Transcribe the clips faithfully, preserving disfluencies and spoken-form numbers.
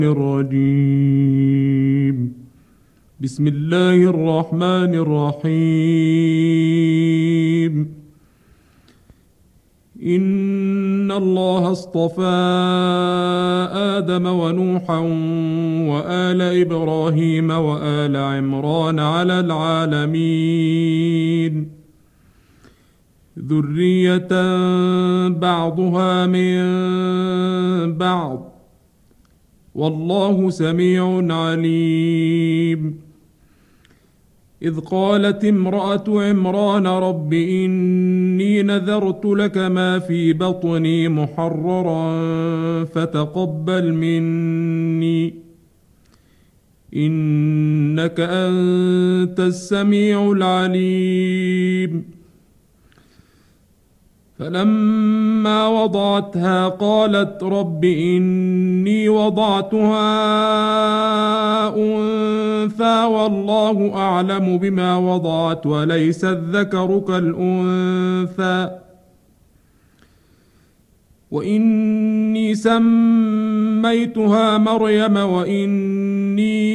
الرجيم. بسم الله الرحمن الرحيم. إن الله اصطفى آدم ونوحا وآل إبراهيم وآل عمران على العالمين ذرية بعضها من بعض والله سميع عليم. إذ قالت امرأة عمران رب إني نذرت لك ما في بطني محررا فتقبل مني إنك أنت السميع العليم. فلما وضعتها قالت رب إني وضعتها أنثى والله أعلم بما وضعت وليس الذكر كالأنثى وإني سميتها مريم وإني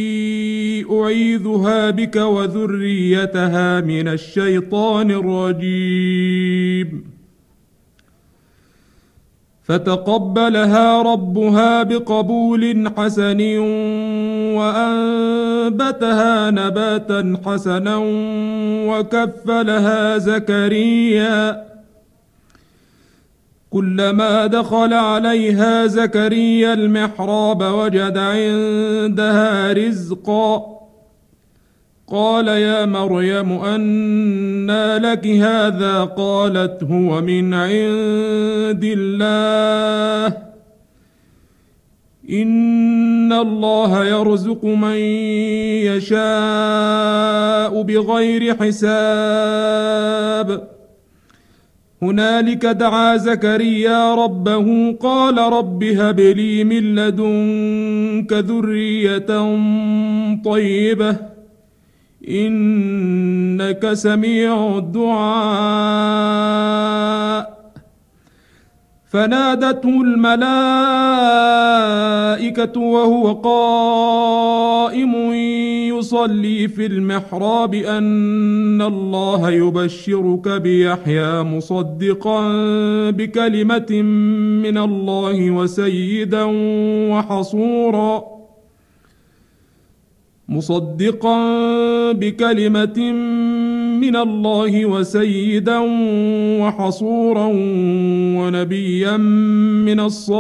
أعيذها بك وذريتها من الشيطان الرجيم. فتقبلها ربها بقبول حسن وأنبتها نباتا حسنا وكفلها زكريا. كلما دخل عليها زكريا المحراب وجد عندها رزقا قال يا مريم أنى لك هذا قالت هو من عند الله إن الله يرزق من يشاء بغير حساب. هنالك دعا زكريا ربه قال رب هب لي من لدنك ذرية طيبة إنك سميع الدعاء. فنادته الملائكة وهو قائم يصلي في المحراب أن الله يبشرك بيحيى مصدقا بكلمة من الله وسيدا وحصورا مصدقا بكلمة من الله وسيدا وحصورا ونبيا من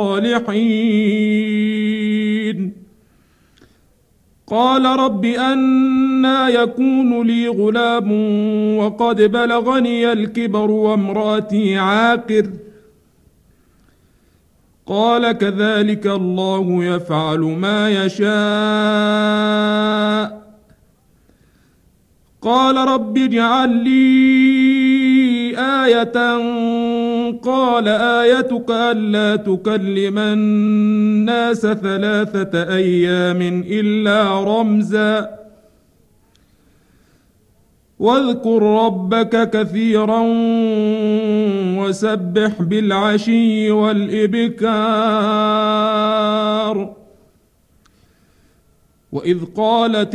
الصالحين. قال رب أنى يكون لي غلام وقد بلغني الكبر وامرأتي عاقر قال كذلك الله يفعل ما يشاء. قال رب اجعل لي آية قال آيتك ألا تكلم الناس ثلاثة أيام إلا رمزا واذكر ربك كثيرا وسبح بالعشي والإبكار. وإذ قالت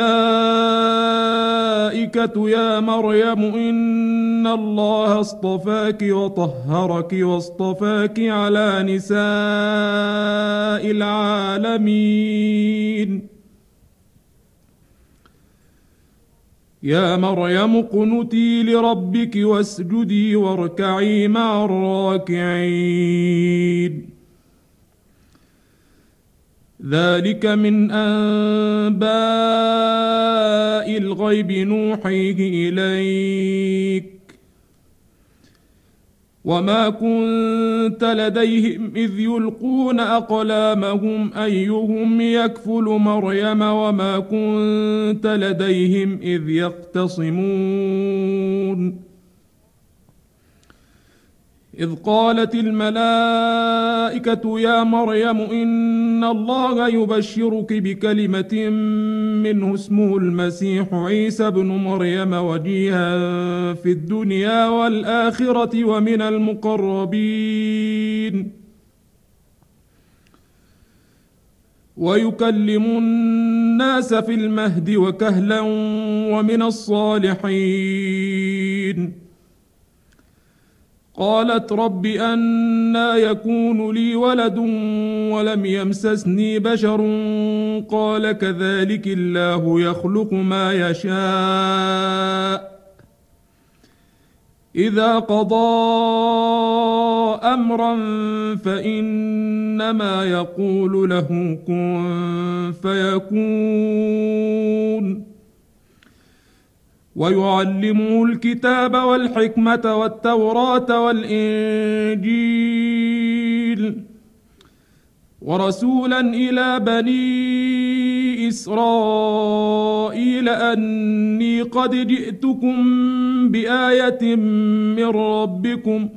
الملائكة يا مريم إن الله اصطفاك وطهرك واصطفاك على نساء العالمين. يا مريم اقنتي لربك واسجدي واركعي مع الراكعين. ذلك من أنباء الغيب نوحيه إليك وما كنت لديهم إذ يلقون أقلامهم أيهم يكفل مريم وما كنت لديهم إذ يختصمون. إذ قالت الملائكة يا مريم إن الله يبشرك بكلمة منه اسمه المسيح عيسى بن مريم وجيها في الدنيا والآخرة ومن المقربين. ويكلم الناس في المهد وكهلا ومن الصالحين. قالت رب أنى يكون لي ولد ولم يمسسني بشر قال كذلك الله يخلق ما يشاء إذا قضى أمرا فإنما يقول له كن فيكون. ويعلمه الكتاب والحكمة والتوراة والإنجيل ورسولا إلى بني إسرائيل أني قد جئتكم بآية من ربكم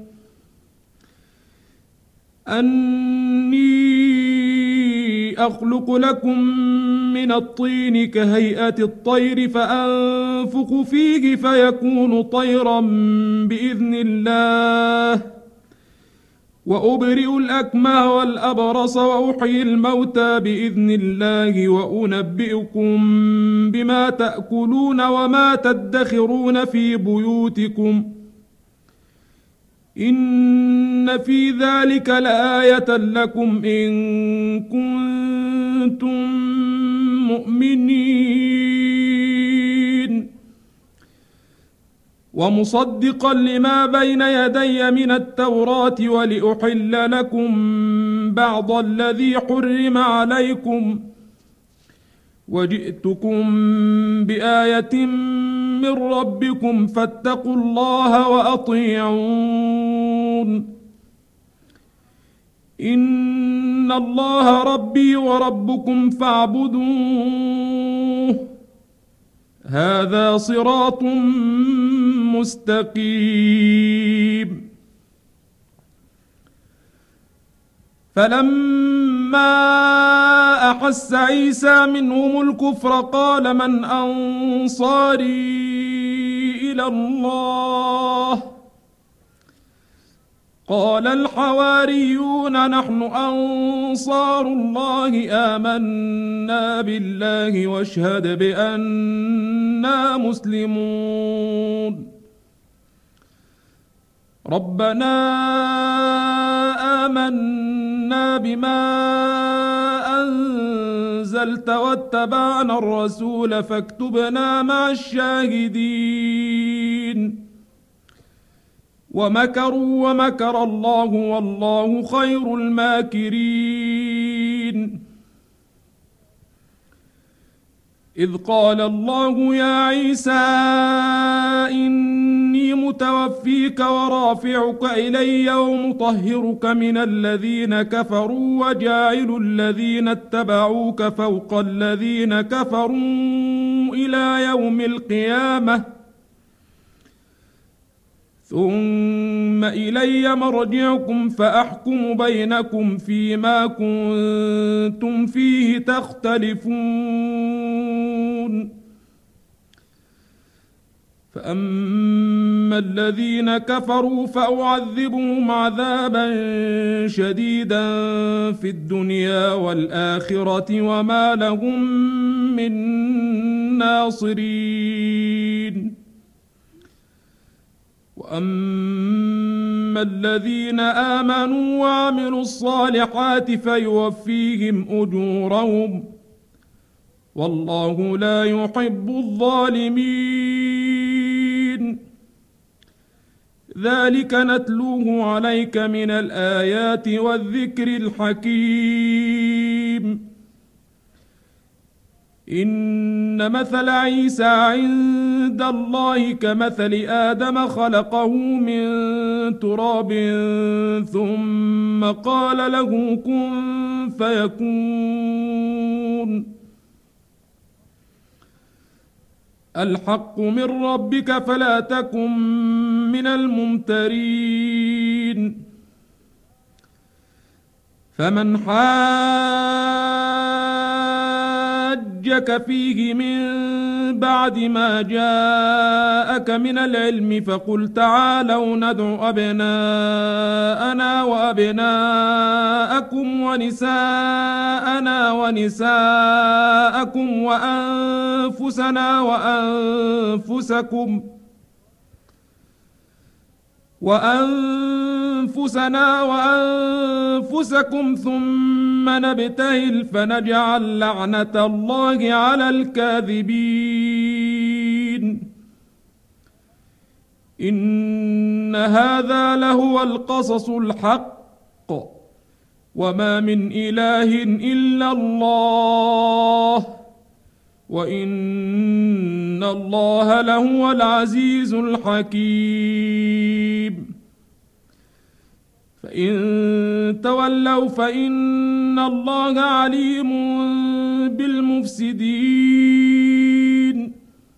أني أخلق لكم من الطين كهيئة الطير فأنفخ فيه فيكون طيرا بإذن الله وأبرئ الأكمه والأبرص وأحيي الموتى بإذن الله وأنبئكم بما تأكلون وما تدخرون في بيوتكم إن في ذلك لآية لكم إن كنتم مؤمنين ومصدقا لما بين يدي من التوراة ولأحل لكم بعض الذي حرم عليكم وجئتكم بآية من ربكم فاتقوا الله وأطيعون إن الله ربي وربكم فاعبدوه هذا صراط مستقيم. فلما أحس عيسى منهم الكفر قال من أنصاري إلى الله قال الحواريون نحن أنصار الله آمنا بالله واشهد بأننا مسلمون. ربنا آمنا بما أنزلت واتبعنا الرسول فاكتبنا مع الشاهدين. ومكروا ومكر الله والله خير الماكرين. إذ قال الله يا عيسى إني متوفيك ورافعك إلي ومطهرك من الذين كفروا وجاعل الذين اتبعوك فوق الذين كفروا إلى يوم القيامة ثم إلي مرجعكم فأحكم بينكم فيما كنتم فيه تختلفون. فأما الذين كفروا فأعذبهم عذابا شديدا في الدنيا والآخرة وما لهم من ناصرين. وأما الذين آمنوا وعملوا الصالحات فيوفيهم أجورهم والله لا يحب الظالمين. ذلك نتلوه عليك من الآيات والذكر الحكيم. إن مثل عيسى عند الله كمثل آدم خلقه من تراب ثم قال له كن فيكون. الحق من ربك فلا تكن من الممترين. فمن حاجك فيه من بعد ما جاءك من العلم فقل تعالوا ندع أبناءنا وأبناءكم ونساءنا ونساءكم وأنفسنا وأنفسكم وأنفسنا وأنفسكم ثم نبتهل فنجعل لعنة الله على الكاذبين إن هذا لهو القصص الحق وما من إله إلا الله وإن الله لهو العزيز الحكيم فإن تولوا فإن الله عليم بالمفسدين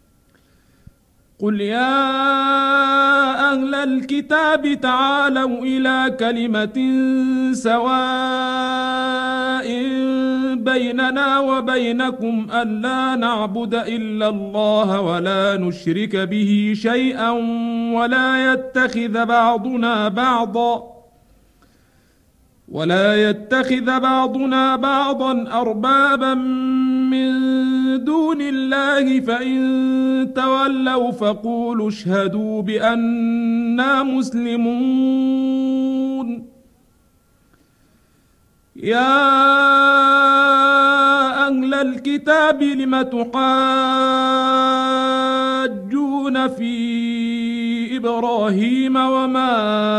قل يا أهل الكتاب تعالوا إلى كلمة سواء بيننا وبينكم ألا نعبد إلا الله ولا نشرك به شيئا ولا يتخذ بعضنا بعضا ولا يتخذ بعضنا بعضا أربابا من دون الله فإن تولوا فقولوا اشهدوا بأننا مسلمون يا أهل الكتاب لم تحاجون في إبراهيم وما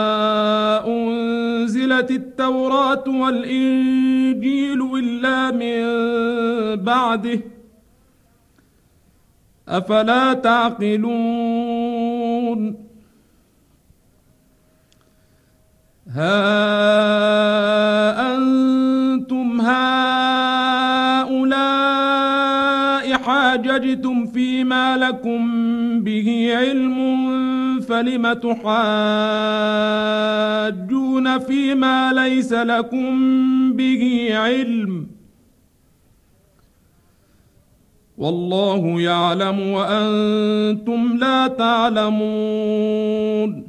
أنزلت التوراة والإنجيل إلا من بعده أفلا تعقلون ها أنتم هؤلاء حاججتم فيما لكم به علم فلم تحاجون فيما ليس لكم به علم والله يعلم وأنتم لا تعلمون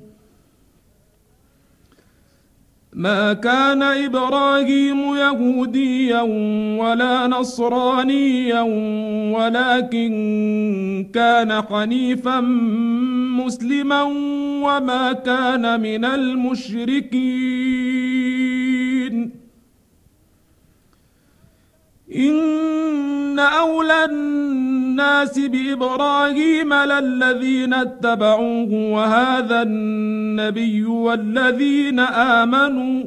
ما كان إبراهيم يهوديا ولا نصرانيا ولكن كان حنيفا مسلما وما كان من المشركين إن أولى الناس بإبراهيم للذين اتبعوه وهذا النبي والذين آمنوا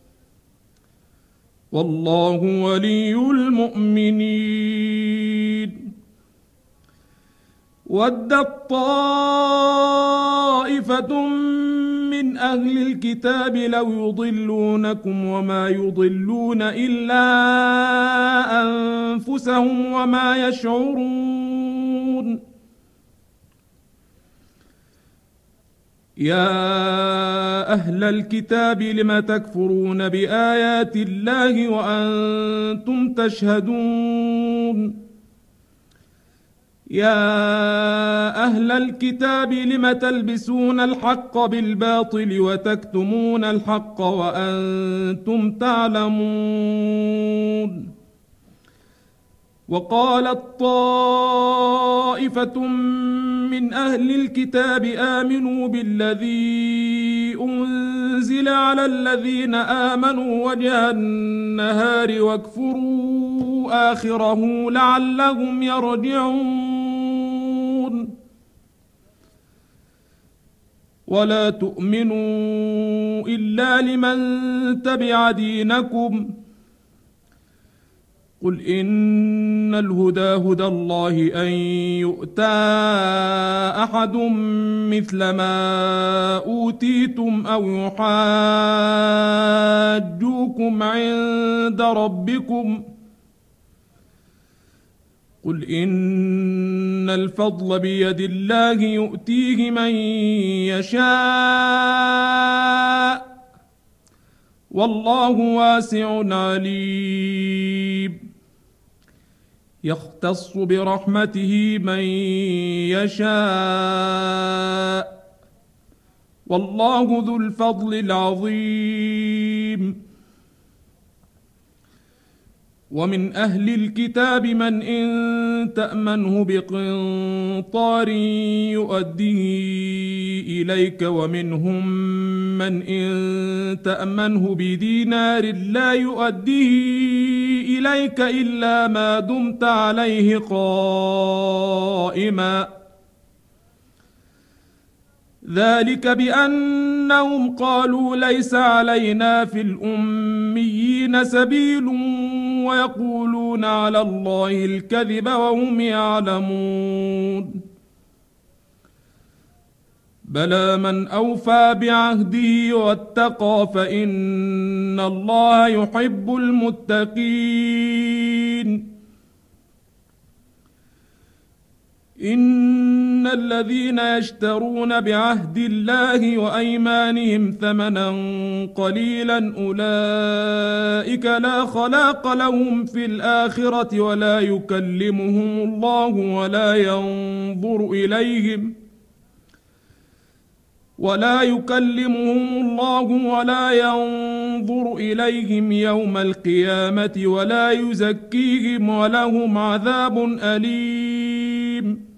والله ولي المؤمنين ودت طائفة من أهل الكتاب لو يضلونكم وما يضلون إلا أنفسهم وما يشعرون يا أهل الكتاب لم تكفرون بآيات الله وأنتم تشهدون يا أهل الكتاب لم تلبسون الحق بالباطل وتكتمون الحق وأنتم تعلمون وقالت طائفة من أهل الكتاب آمنوا بالذي أنزل على الذين آمنوا وجه النهار واكفروا آخره لعلهم يرجعون ولا تؤمنوا إلا لمن تبع دينكم قل إن الهدى هدى الله أن يؤتى أحد مثل ما أوتيتم أو يحاجوكم عند ربكم قل إن الفضل بيد الله يؤتيه من يشاء والله واسع عليم يختص برحمته من يشاء والله ذو الفضل العظيم. ومن أهل الكتاب من إن تأمنه بقنطار يؤديه إليك ومنهم من إن تأمنه بدينار لا يؤديه إليك إلا ما دمت عليه قائما ذلك بأنهم قالوا ليس علينا في الأميين سبيل ويقولون على الله الكذب وهم يعلمون بلى من أوفى بعهده واتقى فإن الله يحب المتقين. إن الذين يشترون بعهد الله وأيمانهم ثمنا قليلا أولئك لا خلاق لهم في الآخرة ولا يكلمهم الله ولا ينظر إليهم ولا يكلمهم الله ولا ينظر إليهم يوم القيامة ولا يزكيهم ولهم عذاب أليم.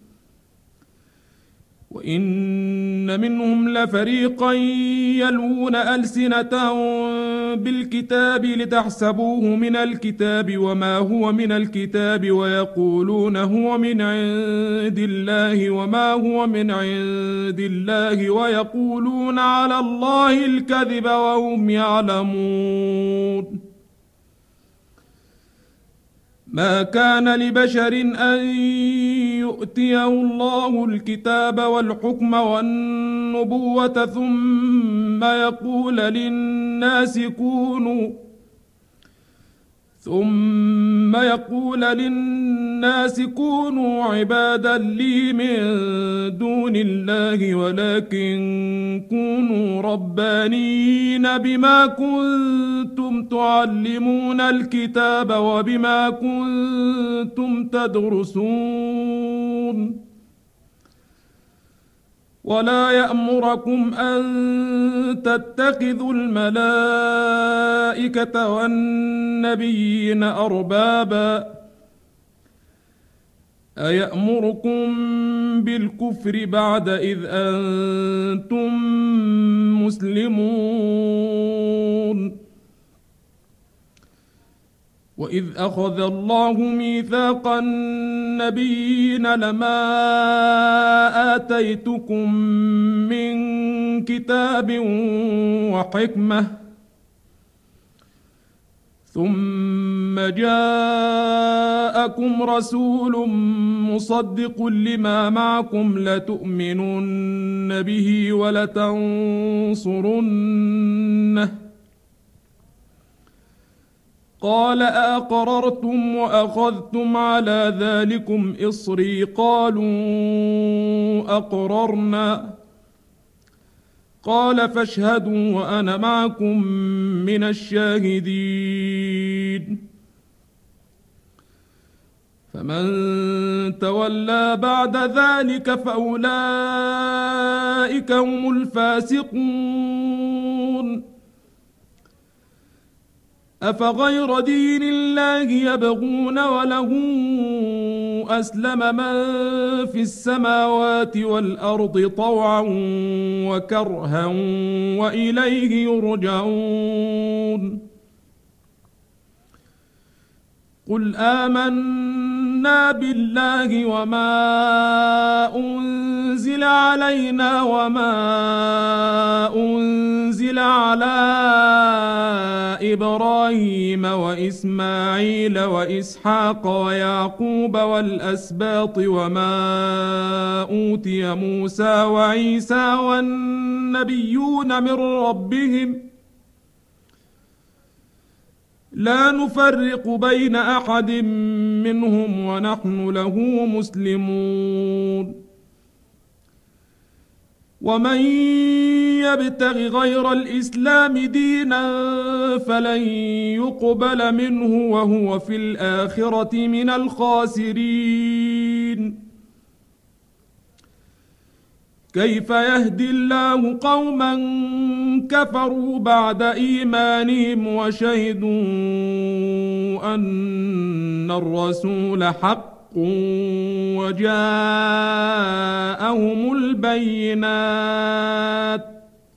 وإن منهم لفريقا يلوون ألسنتهم بالكتاب لتحسبوه من الكتاب وما هو من الكتاب ويقولون هو من عند الله وما هو من عند الله ويقولون على الله الكذب وهم يعلمون. ما كان لبشر أن يؤتيه الله الكتاب والحكم والنبوة ثم يقول للناس كونوا ثم يقول للناس كونوا عبادا لي من دون الله ولكن كونوا ربانيين بما كنتم تعلمون الكتاب وبما كنتم تدرسون ولا يأمركم أن تتخذوا الملائكة والنبيين أربابا أيأمركم بالكفر بعد إذ أنتم مسلمون. وإذ أخذ الله ميثاق النبيين لما آتيتكم من كتاب وحكمة ثم جاءكم رسول مصدق لما معكم لتؤمنن به ولتنصرنه قال أأقررتم وأخذتم على ذلكم إصري قالوا أقررنا قال فاشهدوا وأنا معكم من الشاهدين. فمن تولى بعد ذلك فأولئك هم الفاسقون. أفغير دين الله يبغون وله أسلم من في السماوات والأرض طوعا وكرها وإليه يرجعون. قل آمنا بالله وما أنزل علينا وما أنزل على إبراهيم وإسماعيل وإسحاق ويعقوب والأسباط وما أوتي موسى وعيسى والنبيون من ربهم لا نفرق بين أحد منهم ونحن له مسلمون. ومن يبتغ غير الإسلام دينا فلن يقبل منه وهو في الآخرة من الخاسرين. كيف يهدي الله قوما كفروا بعد إيمانهم وشهدوا أن الرسول حق وجاءهم البينات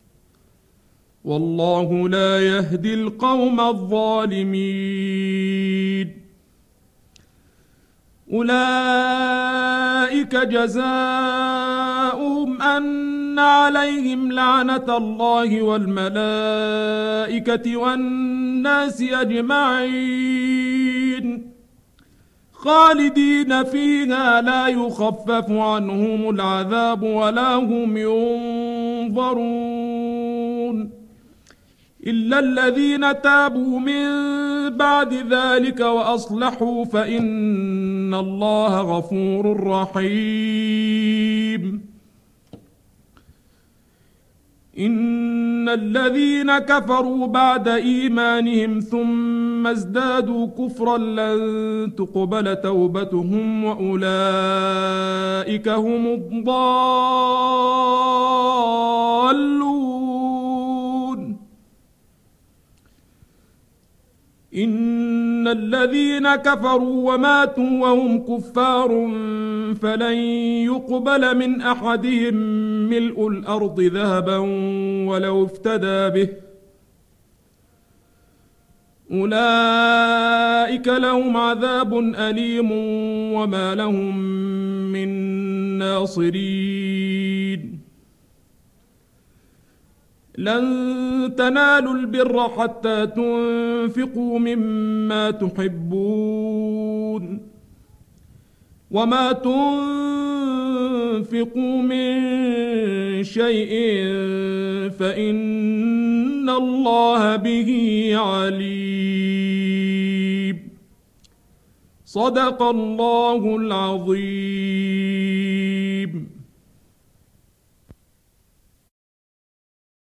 والله لا يهدي القوم الظالمين. أولئك جزاؤهم أن عليهم لعنة الله والملائكة والناس أجمعين خالدين فيها لا يخفف عنهم العذاب ولا هم ينظرون إلا الذين تابوا من بعد ذلك وأصلحوا فإن الله غفور رحيم. إن الذين كفروا بعد إيمانهم ثم ازدادوا كفرا لن تقبل توبتهم وأولئك هم الضالون. إن الذين كفروا وماتوا وهم كفار فلن يقبل من أحدهم ملء الأرض ذهبا ولو افتدى به أولئك لهم عذاب أليم وما لهم من ناصرين. لن تنالوا البر حتى تنفقوا مما تحبون وما تنفقوا من شيء فإن الله به عليم. صدق الله العظيم.